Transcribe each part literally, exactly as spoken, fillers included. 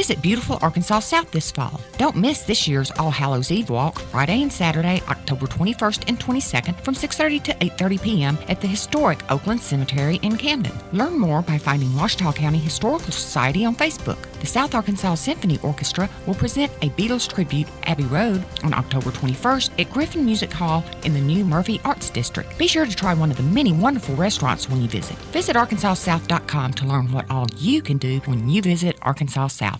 Visit beautiful Arkansas South this fall. Don't miss this year's All Hallows Eve walk, Friday and Saturday, October twenty-first and twenty-second from six thirty to eight thirty p.m. at the historic Oakland Cemetery in Camden. Learn more by finding Ouachita County Historical Society on Facebook. The South Arkansas Symphony Orchestra will present a Beatles tribute, Abbey Road, on October twenty-first at Griffin Music Hall in the new Murphy Arts District. Be sure to try one of the many wonderful restaurants when you visit. Visit arkansas south dot com to learn what all you can do when you visit Arkansas South.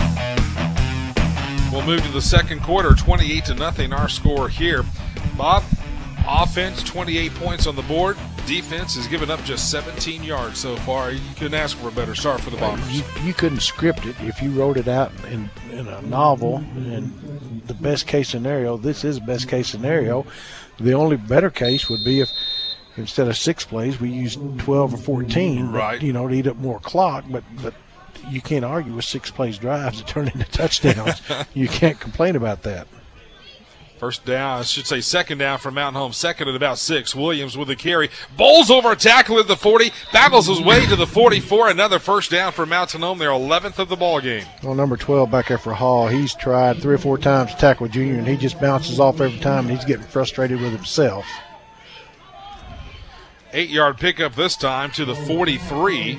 We'll move to the second quarter, twenty-eight to nothing our score here. Bob, offense, twenty-eight points on the board. Defense has given up just seventeen yards so far. You couldn't ask for a better start for the Bombers. You, you couldn't script it. If you wrote it out in, in a novel, and the best case scenario, this is best case scenario. The only better case would be if instead of six plays, we used twelve or fourteen, right? But, you know, to eat up more clock. But but you can't argue with six plays drives to turn into touchdowns. You can't complain about that. First down, I should say second down for Mountain Home. Second at about six. Williams with the carry. Bowls over a tackle at the forty. Battles his way to the forty-four. Another first down for Mountain Home. Their eleventh of the ball game. Well, number twelve back there for Hall, he's tried three or four times to tackle Junior, and he just bounces off every time, and he's getting frustrated with himself. Eight-yard pickup this time to the forty-three.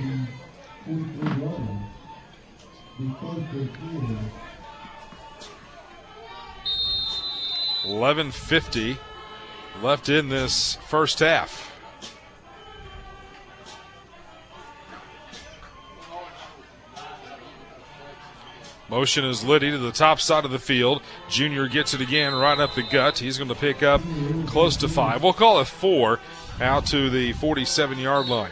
eleven fifty left in this first half. Motion is Liddy to the top side of the field. Junior gets it again right up the gut. He's going to pick up close to five. We'll call it four out to the forty-seven-yard line.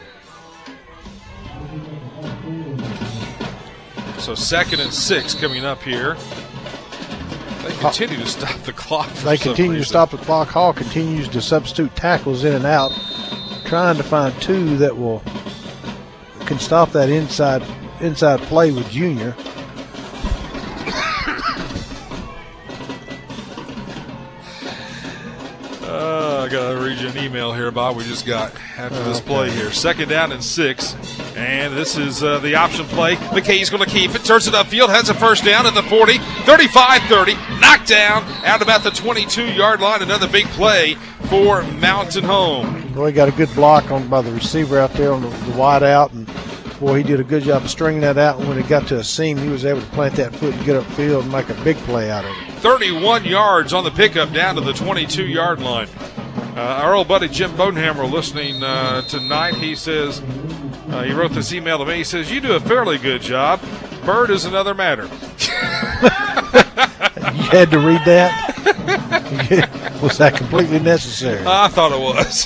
So second and six coming up here. They continue to stop the clock. They continue to stop the clock. Hall continues to substitute tackles in and out, trying to find two that will can stop that inside inside play with Junior. Uh, I gotta read you an email here, Bob. We just got after this okay. play here. Second down and six, and this is uh, the option play. McKay's going to keep it, turns it upfield, has a first down at the forty, thirty-five thirty, knocked down out about the twenty-two-yard line. Another big play for Mountain Home. Boy, he got a good block on by the receiver out there on the, the wide out, and boy, he did a good job of stringing that out. And when it got to a seam, he was able to plant that foot and get upfield and make a big play out of it. thirty-one yards on the pickup down to the twenty-two-yard line. Uh, our old buddy Jim Bodenhammer listening uh, tonight. He says, uh, he wrote this email to me. He says, you do a fairly good job. Bird is another matter. You had to read that? Was that completely necessary? I thought it was.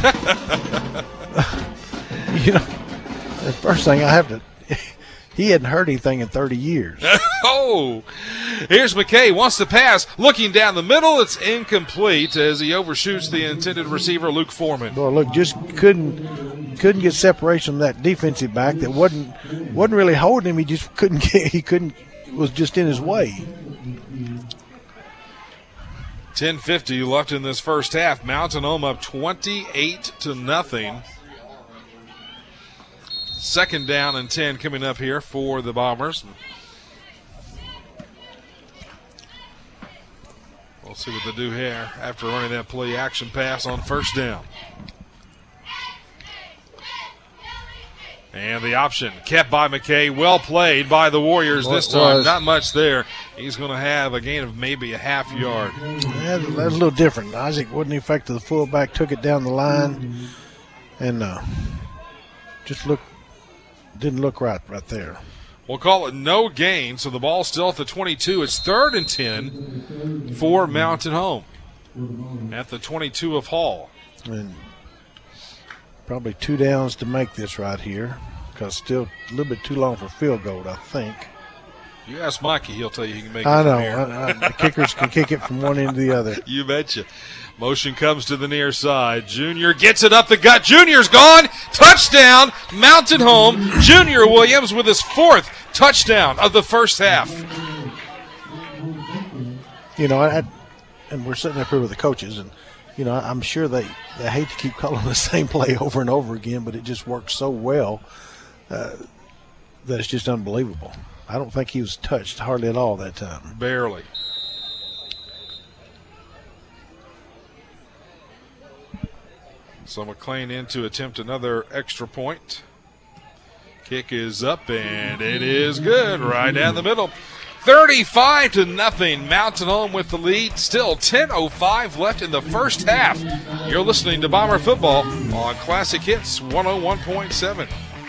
You know, the first thing I have to, he hadn't heard anything in thirty years. Oh, here's McKay, wants to pass, looking down the middle. It's incomplete as he overshoots the intended receiver, Luke Foreman. Boy, look, just couldn't couldn't get separation from that defensive back that wasn't wasn't really holding him. He just couldn't get. He couldn't. It was just in his way. ten fifty left in this first half. Mountain Home up twenty-eight to nothing. Second down and ten coming up here for the Bombers. We'll see what they do here after running that play action pass on first down. And the option kept by McKay. Well played by the Warriors Well, this time. was. Not much there. He's going to have a gain of maybe a half yard. Yeah, that was a little different. Isaac wasn't effective. The fullback took it down the line, and uh, just looked didn't look right right there. We'll call it no gain, so the ball's still at the twenty-two. It's third and ten for Mountain Home at the twenty-two of Hall. And probably two downs to make this right here, because still a little bit too long for field goal, I think. You ask Mikey, he'll tell you he can make it I from know. here. I, I, the kickers can kick it from one end to the other. You betcha. Motion comes to the near side. Junior gets it up the gut. Junior's gone. Touchdown, Mountain Home. Junior Williams with his fourth touchdown of the first half. You know, I, and we're sitting up here with the coaches, and, you know, I'm sure they, they hate to keep calling the same play over and over again, but it just works so well uh, that it's just unbelievable. I don't think he was touched hardly at all that time. Barely. So McLean in to attempt another extra point. Kick is up, and it is good right down the middle. thirty-five to nothing. Mountain Home with the lead. Still ten oh five left in the first half. You're listening to Bomber Football on Classic Hits one oh one point seven.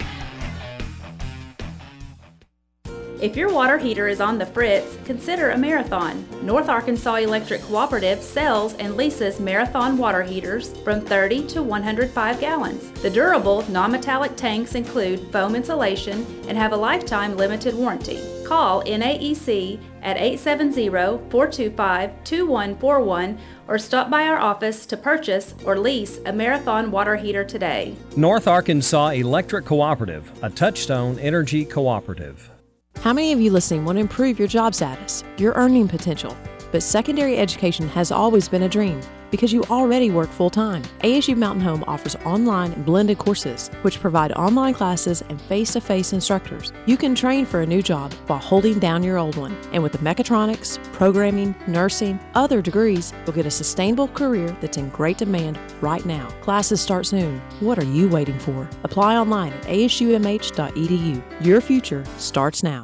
If your water heater is on the fritz, consider a Marathon. North Arkansas Electric Cooperative sells and leases Marathon water heaters from thirty to one hundred five gallons. The durable, non-metallic tanks include foam insulation and have a lifetime limited warranty. Call N A E C at eight seven zero, four two five, two one four one or stop by our office to purchase or lease a Marathon water heater today. North Arkansas Electric Cooperative, a Touchstone Energy cooperative. How many of you listening want to improve your job status, your earning potential? But secondary education has always been a dream because you already work full-time. A S U Mountain Home offers online and blended courses, which provide online classes and face-to-face instructors. You can train for a new job while holding down your old one. And with the mechatronics, programming, nursing, other degrees, you'll get a sustainable career that's in great demand right now. Classes start soon. What are you waiting for? Apply online at A S U M H dot E D U. Your future starts now.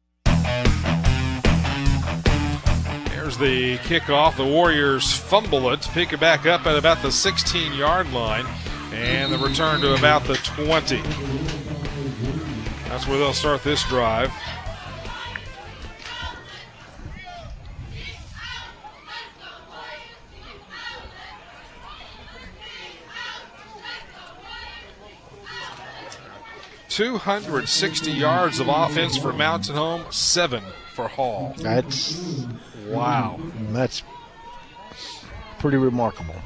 There's the kickoff. The Warriors fumble it, pick it back up at about the sixteen-yard line, and the return to about the twenty. That's where they'll start this drive. two hundred sixty yards of offense for Mountain Home, seven for Hall. That's wow. That's pretty remarkable.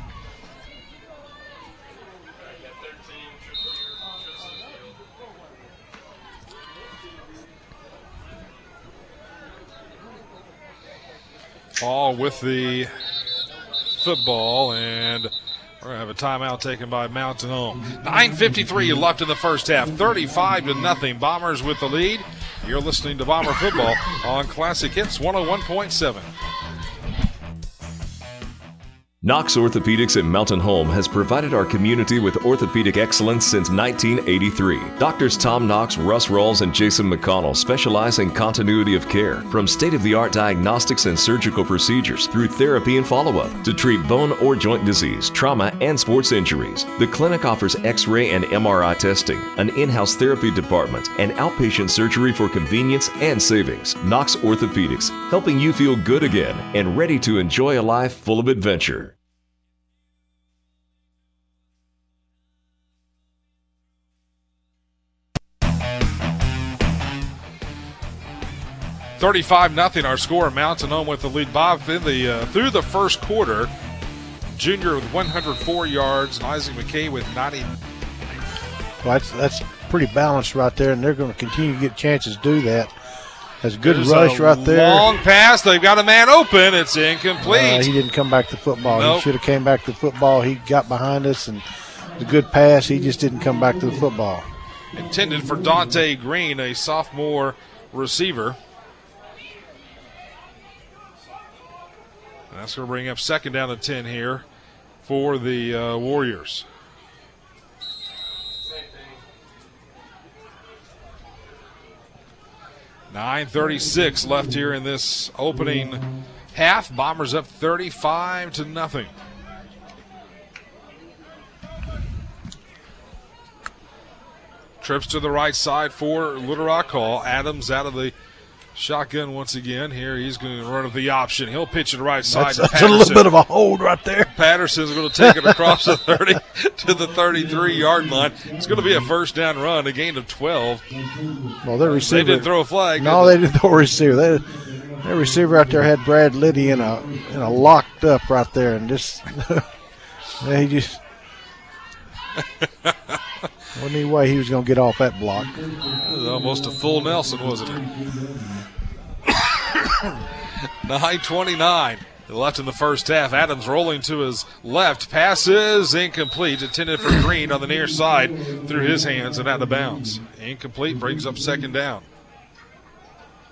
Hall with the football, and we're going to have a timeout taken by Mountain Home. nine fifty-three left in the first half, thirty-five to nothing. Bombers with the lead. You're listening to Bomber Football on Classic Hits one oh one point seven. Knox Orthopedics at Mountain Home has provided our community with orthopedic excellence since nineteen eighty-three. Doctors Tom Knox, Russ Rawls, and Jason McConnell specialize in continuity of care, from state-of-the-art diagnostics and surgical procedures through therapy and follow-up to treat bone or joint disease, trauma, and sports injuries. The clinic offers X-ray and M R I testing, an in-house therapy department, and outpatient surgery for convenience and savings. Knox Orthopedics, helping you feel good again and ready to enjoy a life full of adventure. thirty-five nothing our score. Mountain Home with the lead. Bob in the uh, through the first quarter. Junior with one hundred four yards, and Isaac McKay with ninety. Well, that's, that's pretty balanced right there, and they're going to continue to get chances to do that. That's a good There's rush a right there. Long pass. They've got a man open. It's incomplete. Uh, he didn't come back to football. Nope. He should have came back to football. He got behind us, and the good pass. He just didn't come back to the football. Intended for Dante Green, a sophomore receiver. That's going to bring up second down and ten here for the uh, Warriors. nine thirty-six left here in this opening half. Bombers up thirty-five to nothing. Trips to the right side for Little Rock Hall. Adams out of the shotgun once again. Here he's going to run with the option. He'll pitch it to the right side. That's, to that's a Patterson. little bit of a hold right there. Patterson's going to take it across the thirty to the thirty-three-yard line. It's going to be a first down run, a gain of twelve. Well, their receiver. They didn't throw a flag. No, they didn't throw a receiver. They, their receiver out there had Brad Liddy in a in a locked up right there, and just he just wasn't any way he was going to get off that block. It was almost a full Nelson, wasn't it? nine twenty-nine left in the first half. Adams rolling to his left. Passes incomplete. Intended for Green on the near side. Through his hands and out of bounds. Incomplete. Brings up second down.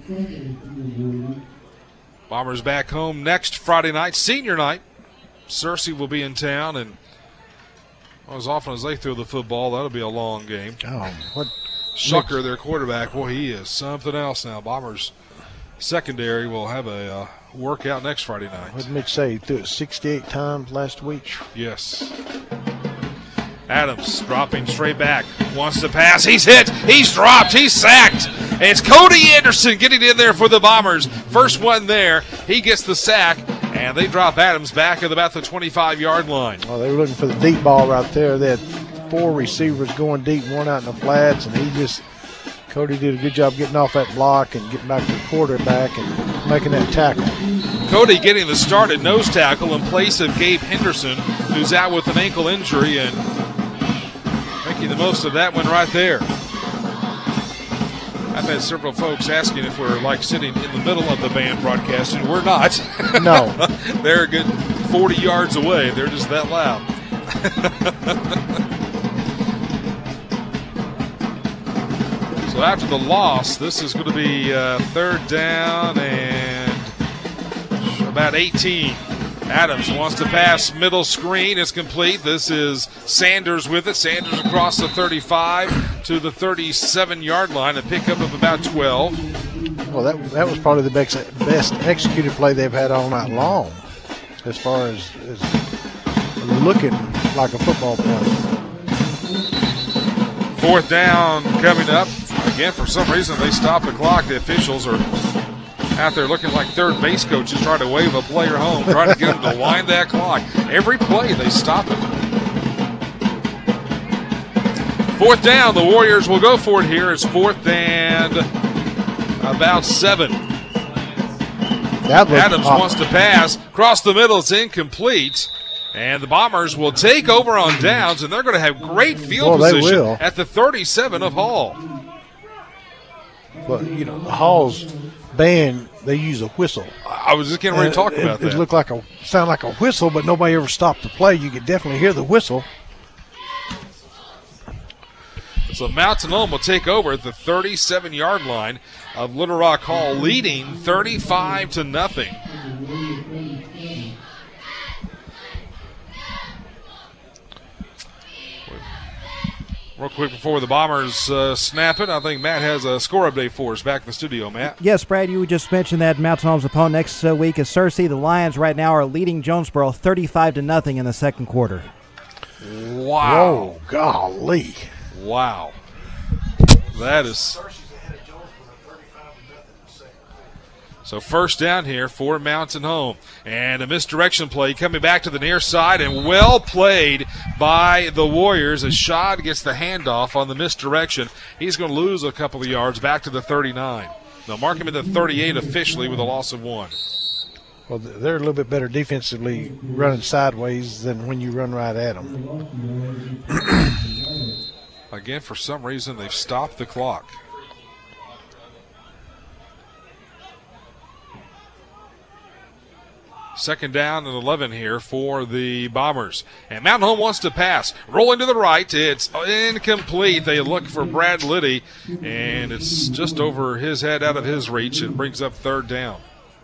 Bombers back home next Friday night, senior night. Searcy will be in town, and as often as they throw the football, that'll be a long game. Oh, what? Shucker, their quarterback, well, he is something else now. Bombers secondary will have a uh, workout next Friday night. What did Mitch say? He threw it sixty-eight times last week. Yes. Adams dropping straight back. Wants to pass. He's hit. He's dropped. He's sacked. And it's Cody Anderson getting in there for the Bombers. First one there. He gets the sack, and they drop Adams back at about the twenty-five-yard line. Well, they were looking for the deep ball right there. They had four receivers going deep, one out in the flats, and he just – Cody did a good job getting off that block and getting back to the quarterback and making that tackle. Cody getting the start at nose tackle in place of Gabe Henderson, who's out with an ankle injury, and making the most of that one right there. I've had several folks asking if we're like sitting in the middle of the band broadcasting. We're not. No. They're a good forty yards away. They're just that loud. So after the loss, this is going to be uh, third down and about eighteen. Adams wants to pass middle screen. It's complete. This is Sanders with it. Sanders across the thirty-five to the thirty-seven-yard line. A pickup of about twelve. Well, that that was probably the best, best executed play they've had all night long as far as, as looking like a football play. Fourth down coming up. Again, for some reason, they stop the clock. The officials are out there looking like third base coaches trying to wave a player home, trying to get them to wind that clock. Every play, they stop it. Fourth down, the Warriors will go for it here. It's fourth and about seven. Adams awesome. wants to pass. Across the middle, it's incomplete. And the Bombers will take over on downs, and they're going to have great field well, position at the thirty-seven of Hall. But, you know, the Hall's band, they use a whistle. I was just getting ready to talk it, about it, that. It looked like a sound like a whistle, but nobody ever stopped the play. You could definitely hear the whistle. So Mountain Home will take over at the thirty-seven-yard line of Little Rock Hall, leading thirty-five to nothing. Real quick before the Bombers uh, snap it, I think Matt has a score update for us back in the studio, Matt. Yes, Brad, you just mentioned that Mountain Home's opponent next uh, week is Searcy. The Lions right now are leading Jonesboro thirty-five to nothing in the second quarter. Wow. Oh, golly. Wow. That is... So first down here for Mountain Home. And a misdirection play coming back to the near side, and well played by the Warriors as Schad gets the handoff on the misdirection. He's going to lose a couple of yards back to the thirty-nine. They'll mark him at the thirty-eight officially with a loss of one. Well, they're a little bit better defensively running sideways than when you run right at them. Again, for some reason, they've stopped the clock. Second down and eleven here for the Bombers. And Mountain Home wants to pass. Rolling to the right. It's incomplete. They look for Brad Liddy, and it's just over his head, out of his reach, and brings up third down.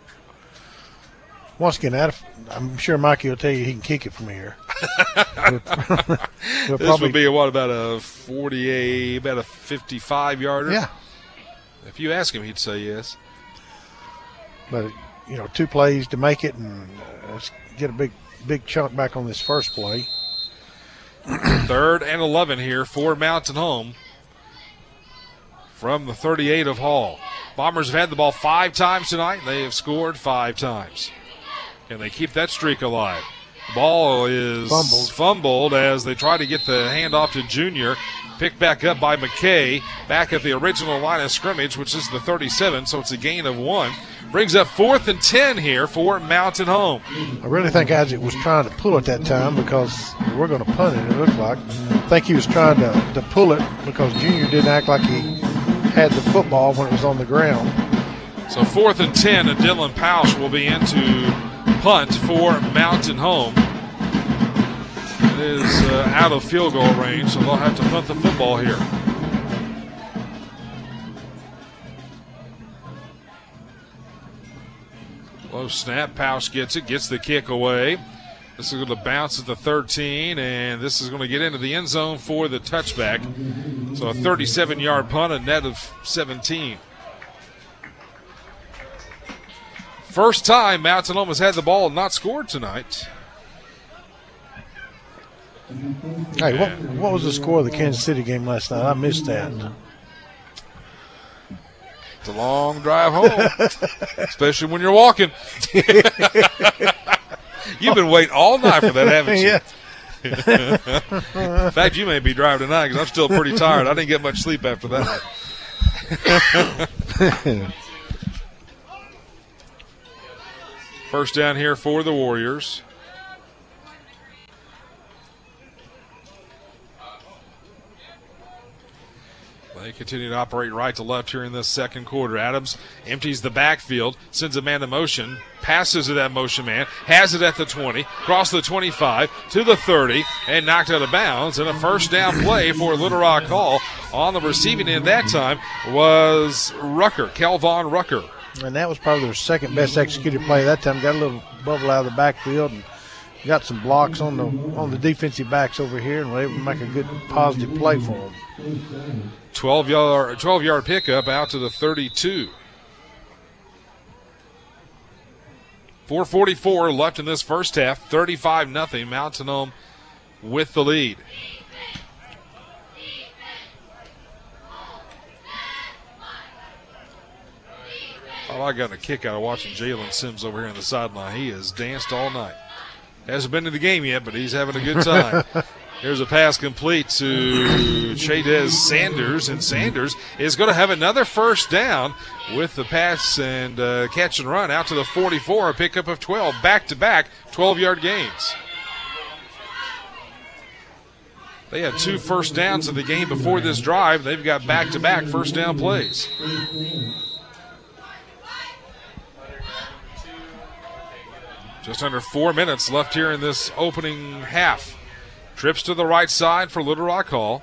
Once again, out of, I'm sure Mikey will tell you he can kick it from here. This probably, would be, a, what, about a forty-eight, about a fifty-five-yarder? Yeah. If you ask him, he'd say yes. But, you know, two plays to make it, and uh, let's get a big, big chunk back on this first play. Third and eleven here for Mountain Home from the thirty-eight of Hall. Bombers have had the ball five times tonight, and they have scored five times. Can they keep that streak alive? The ball is fumbled. fumbled as they try to get the handoff to Junior. Picked back up by McKay, back at the original line of scrimmage, which is the thirty-seven, so it's a gain of one. Brings up fourth and ten here for Mountain Home. I really think Isaac was trying to pull it that time because we're going to punt it, it looked like. I think he was trying to, to pull it because Junior didn't act like he had the football when it was on the ground. So fourth and ten, and Dylan Pausch will be into punt for Mountain Home. It is uh, out of field goal range, so they'll have to punt the football here. Low snap. Pausch gets it, gets the kick away. This is going to bounce at the thirteen, and this is going to get into the end zone for the touchback. So a thirty-seven-yard punt, a net of seventeen. First time Mountain Home has had the ball and not scored tonight. Hey, what, what was the score of the Kansas City game last night? I missed that. It's a long drive home, especially when you're walking. You've been waiting all night for that, haven't you? Yeah. In fact, you may be driving tonight because I'm still pretty tired. I didn't get much sleep after that. First down here for the Warriors. They continue to operate right to left here in this second quarter. Adams empties the backfield, sends a man to motion, passes to that motion man, has it at the twenty, across the twenty-five, to the thirty, and knocked out of bounds. And a first down play for Little Rock Hall. On the receiving end that time was Rucker, Kelvon Rucker. And that was probably their second best executed play that time. Got a little bubble out of the backfield and got some blocks on the on the defensive backs over here, and were able to make a good positive play for them. twelve-yard twelve-yard pickup out to the thirty-two. four forty-four left in this first half. thirty-five nothing. Mountain Home with the lead. Oh, I got a kick out of watching Jalen Sims over here on the sideline. He has danced all night. Hasn't been in the game yet, but he's having a good time. Here's a pass complete to Chadez Sanders, and Sanders is going to have another first down with the pass and uh, catch and run out to the forty-four, a pickup of twelve, back-to-back twelve-yard gains. They had two first downs in the game before this drive. They've got back-to-back first down plays. Just under four minutes left here in this opening half. Trips to the right side for Little Rock Hall.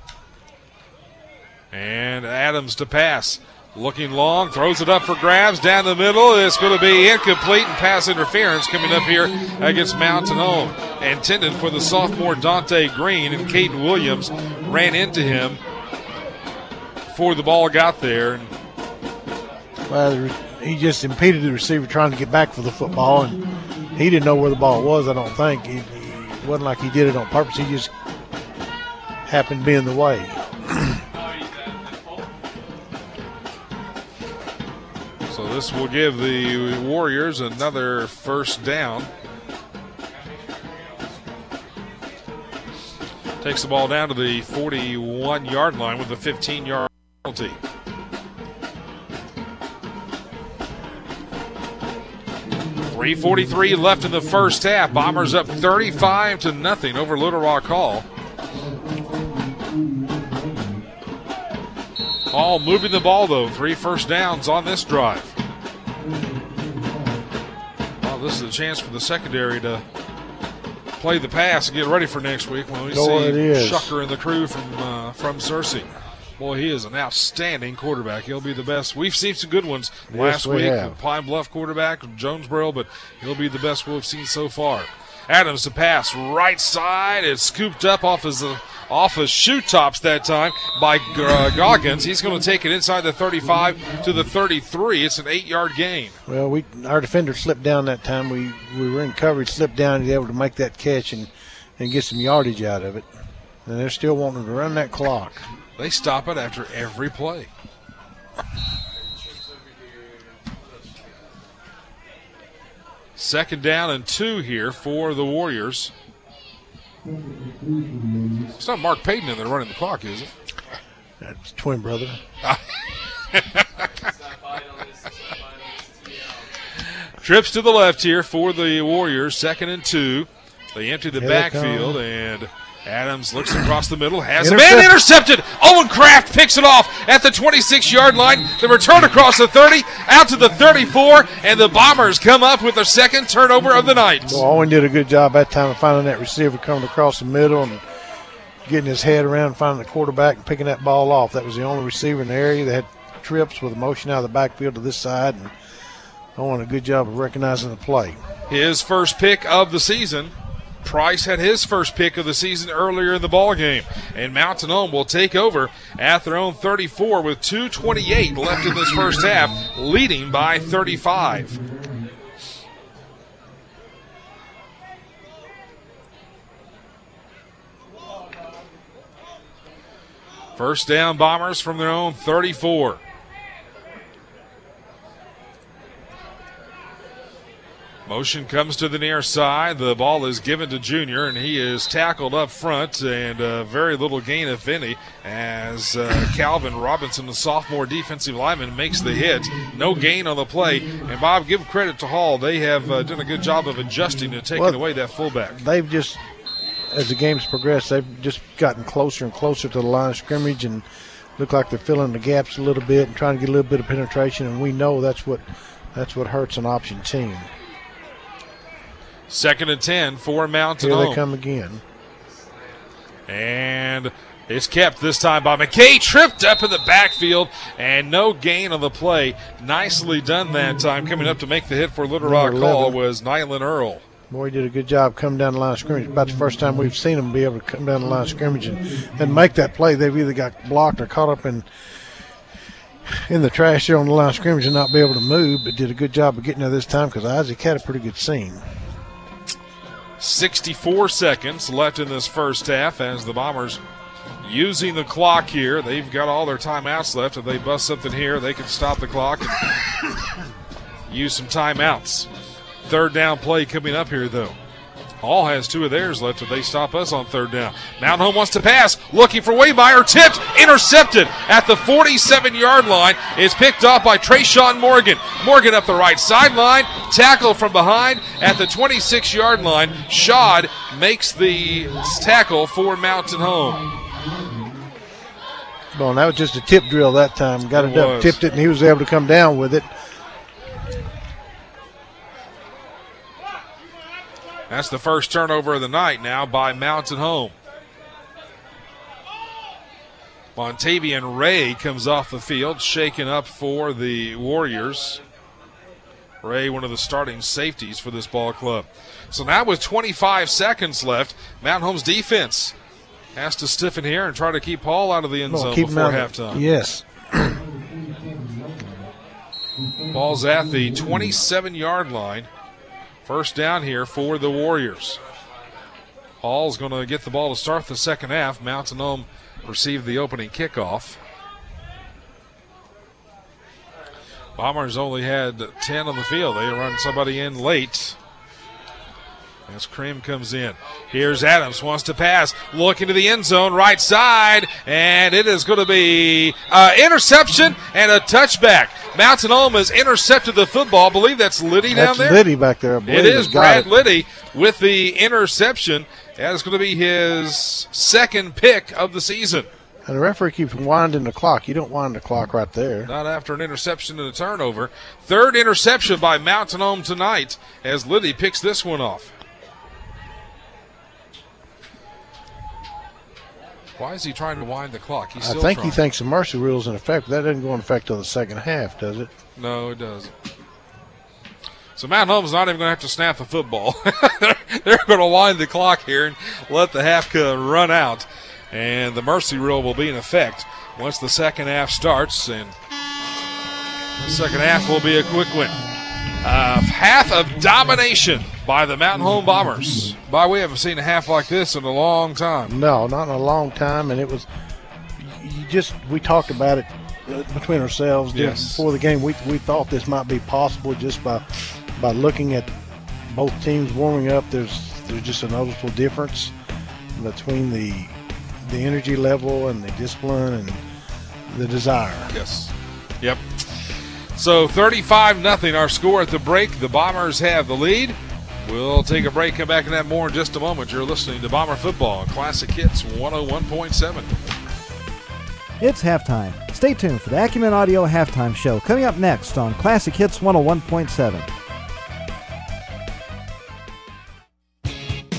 And Adams to pass. Looking long, throws it up for grabs down the middle. It's going to be incomplete and pass interference coming up here against Mountain Home. Intended for the sophomore Dante Green, and Caden Williams ran into him before the ball got there. Well, he just impeded the receiver trying to get back for the football, and he didn't know where the ball was, I don't think. He, he wasn't like he did it on purpose. He just happened to be in the way. So this will give the Warriors another first down. Takes the ball down to the forty-one-yard line with a fifteen-yard penalty. three forty-three left in the first half. Bombers up thirty-five to nothing over Little Rock Hall. Hall moving the ball, though. Three first downs on this drive. Well, this is a chance for the secondary to play the pass and get ready for next week when we Go see is. Shucker and the crew from uh, from Searcy. Boy, he is an outstanding quarterback. He'll be the best. We've seen some good ones Yes, last we week. have. Pine Bluff quarterback, Jonesboro, but he'll be the best we've seen so far. Adams to pass right side. It's scooped up off his uh, off his shoe tops that time by uh, Goggins. He's going to take it inside the thirty-five to the thirty-three. It's an eight-yard gain. Well, we our defender slipped down that time. We we were in coverage, slipped down, and he was able to make that catch and, and get some yardage out of it. And they're still wanting to run that clock. They stop it after every play. Second down and two here for the Warriors. It's not Mark Payton in there running the clock, is it? That's twin brother. Trips to the left here for the Warriors, second and two. They empty the Here they backfield, come. and Adams looks across the middle, has a Intercept- man intercepted. Owen Kraft picks it off at the twenty-six-yard line. The return across the thirty, out to the thirty-four, and the Bombers come up with their second turnover of the night. Well, Owen did a good job that time of finding that receiver coming across the middle and getting his head around, finding the quarterback and picking that ball off. That was the only receiver in the area that had trips with a motion out of the backfield to this side. And Owen, a good job of recognizing the play. His first pick of the season. Price had his first pick of the season earlier in the ball game, and Mountain Home will take over at their own thirty-four with two twenty-eight left in this first half, leading by thirty-five. First down, Bombers from their own thirty-four. Motion comes to the near side. The ball is given to Junior, and he is tackled up front, and uh, very little gain, if any, as uh, Calvin Robinson, the sophomore defensive lineman, makes the hit. No gain on the play. And, Bob, give credit to Hall. They have uh, done a good job of adjusting and taking well, away that fullback. They've just, as the game's progressed, they've just gotten closer and closer to the line of scrimmage and look like they're filling the gaps a little bit and trying to get a little bit of penetration, and we know that's what that's what hurts an option team. Second and ten for Mountain Here Home. they come again. And it's kept this time by McKay. Tripped up in the backfield, and no gain on the play. Nicely done that time. Coming up to make the hit for Little Rock Hall was Nyland Earl. Boy, he did a good job coming down the line of scrimmage. About the first time we've seen him be able to come down the line of scrimmage and, and make that play. They've either got blocked or caught up in in the trash there on the line of scrimmage and not be able to move, but did a good job of getting there this time because Isaac had a pretty good scene. sixty-four seconds left in this first half as the Bombers using the clock here. They've got all their timeouts left. If they bust something here, they can stop the clock and use some timeouts. Third down play coming up here, though. Hall has two of theirs left if they stop us on third down. Mountain Home wants to pass, looking for Waymeyer, tipped, intercepted at the forty-seven-yard line. It's picked off by Trayshawn Morgan. Morgan up the right sideline, tackle from behind at the twenty-six-yard line. Shad makes the tackle for Mountain Home. Well, that was just a tip drill that time. Got it, it up, tipped it, and he was able to come down with it. That's the first turnover of the night now by Mountain Home. Montavian Ray comes off the field, shaken up for the Warriors. Ray, one of the starting safeties for this ball club. So now with twenty-five seconds left, Mountain Home's defense has to stiffen here and try to keep Hall out of the end zone well, before halftime. Yes. Ball's at the twenty-seven-yard line. First down here for the Warriors. Hall's going to get the ball to start the second half. Mountain Home received the opening kickoff. Bombers only had ten on the field. They run somebody in late. As Cream comes in. Here's Adams, wants to pass. Looking to the end zone, right side. And it is going to be uh, interception and a touchback. Mountain Home has intercepted the football. I believe that's Liddy that's down there. Liddy back there. I believe. It is Brad it. Liddy with the interception. That is going to be his second pick of the season. And the referee keeps winding the clock. You don't wind the clock right there. Not after an interception and a turnover. Third interception by Mountain Home tonight as Liddy picks this one off. Why is he trying to wind the clock? He's still I think trying. he thinks the mercy rule is in effect, but that doesn't go in effect until the second half, does it? No, it doesn't. So Mountain Home's not even going to have to snap the football. they're they're going to wind the clock here and let the half run out. And the mercy rule will be in effect once the second half starts. And the second half will be a quick win. Uh, half of domination by the Mountain Home Bombers. By we haven't seen a half like this in a long time. No, not in a long time. And it was, you just, we talked about it between ourselves yes. before the game. We we thought this might be possible just by by looking at both teams warming up. There's there's just a noticeable difference between the the energy level and the discipline and the desire. Yes. Yep. So thirty-five nothing our score at the break. The Bombers have the lead. We'll take a break, come back and have more in just a moment. You're listening to Bomber Football on Classic Hits one oh one point seven. It's halftime. Stay tuned for the Acumen Audio Halftime Show coming up next on Classic Hits one oh one point seven.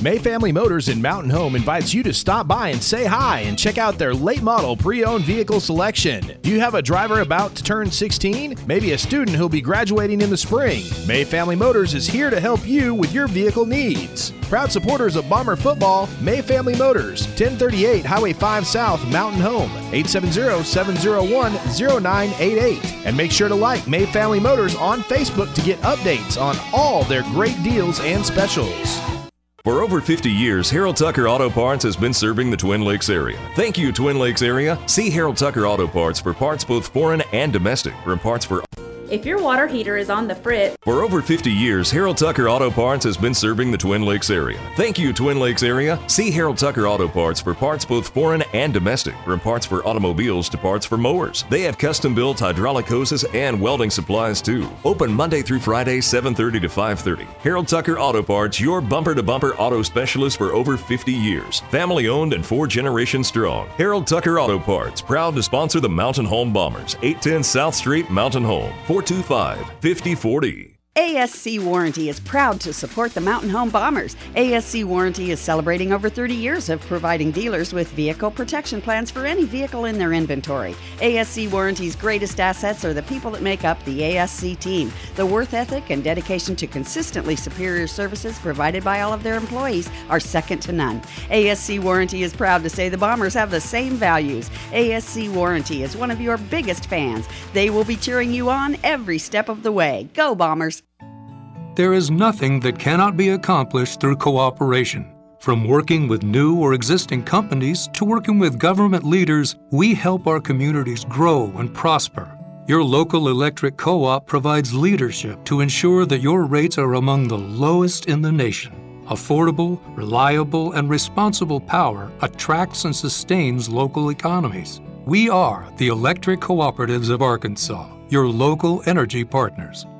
May Family Motors in Mountain Home invites you to stop by and say hi and check out their late model pre-owned vehicle selection. Do you have a driver about to turn sixteen? Maybe a student who'll be graduating in the spring? May Family Motors is here to help you with your vehicle needs. Proud supporters of Bomber football, May Family Motors, ten thirty-eight Highway five South, Mountain Home, eight seven zero, seven zero one, zero nine eight eight. And make sure to like May Family Motors on Facebook to get updates on all their great deals and specials. For over fifty years, Harold Tucker Auto Parts has been serving the Twin Lakes area. Thank you, Twin Lakes area. See Harold Tucker Auto Parts for parts both foreign and domestic. For parts for If your water heater is on the fritz, For over fifty years, Harold Tucker Auto Parts has been serving the Twin Lakes area. Thank you, Twin Lakes area. See Harold Tucker Auto Parts for parts both foreign and domestic. From parts for automobiles to parts for mowers. They have custom-built hydraulic hoses and welding supplies too. Open Monday through Friday, seven thirty to five thirty. Harold Tucker Auto Parts, your bumper-to-bumper auto specialist for over fifty years. Family-owned and four generations strong. Harold Tucker Auto Parts, proud to sponsor the Mountain Home Bombers. eight ten South Street, Mountain Home. four two five, five oh four oh. A S C Warranty is proud to support the Mountain Home Bombers. A S C Warranty is celebrating over thirty years of providing dealers with vehicle protection plans for any vehicle in their inventory. A S C Warranty's greatest assets are the people that make up the A S C team. The worth ethic and dedication to consistently superior services provided by all of their employees are second to none. A S C Warranty is proud to say the Bombers have the same values. A S C Warranty is one of your biggest fans. They will be cheering you on every step of the way. Go Bombers! There is nothing that cannot be accomplished through cooperation. From working with new or existing companies to working with government leaders, we help our communities grow and prosper. Your local electric co-op provides leadership to ensure that your rates are among the lowest in the nation. Affordable, reliable, and responsible power attracts and sustains local economies. We are the Electric Cooperatives of Arkansas, your local energy partners.